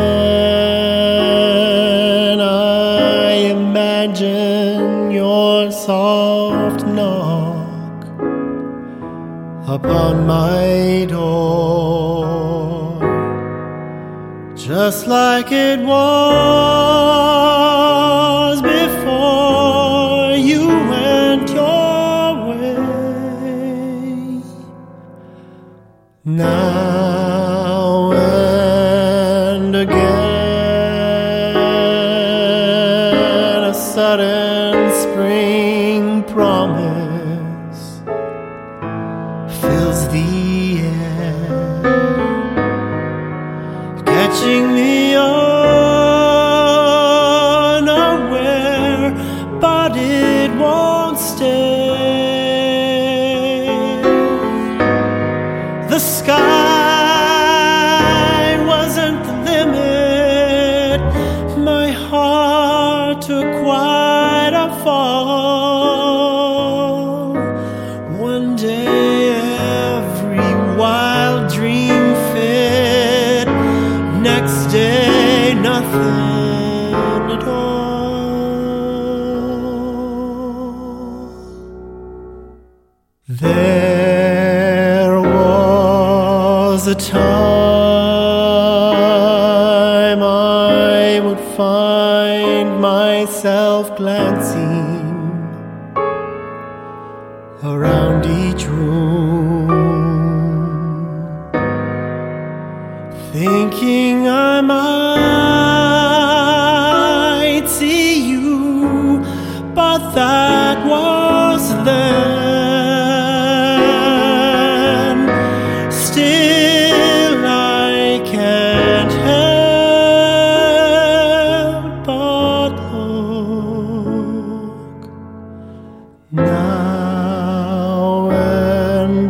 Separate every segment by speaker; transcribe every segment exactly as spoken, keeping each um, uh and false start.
Speaker 1: when I imagine your soft knock upon my door, just like it was before you went your way. Now and again, a sudden spring promise fills the air, catching me unaware, but it won't stay. The sky wasn't the limit, my heart took quite a fall. One day every wild dream fit, next day nothing at all. There was a time I would find myself glancing around each room, thinking I might see you, but that was then. Still I can't help but look now and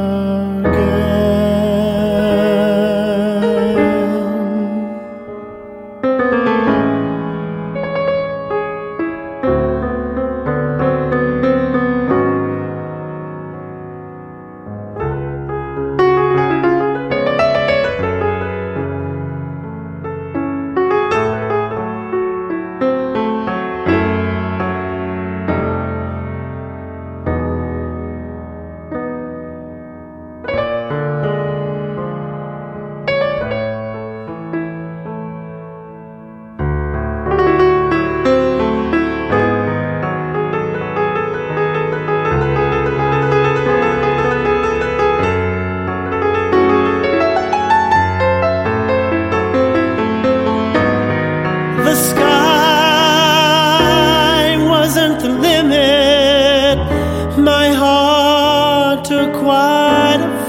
Speaker 1: the sky wasn't the limit, my heart took quite a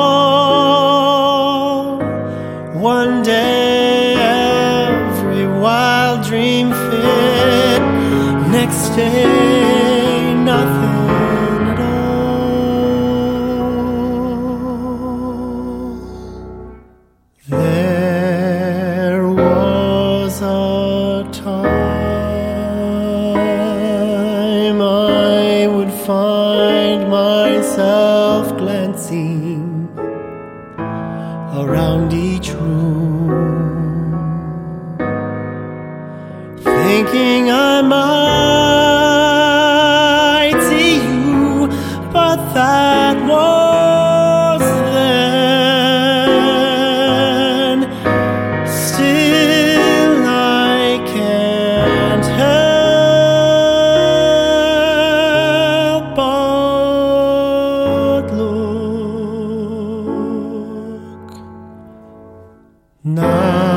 Speaker 1: fall. One day every wild dream fit, next day nothing at all. There was a time I would find myself glancing around each room, thinking I might see you, but that was then. Still I can't help but look now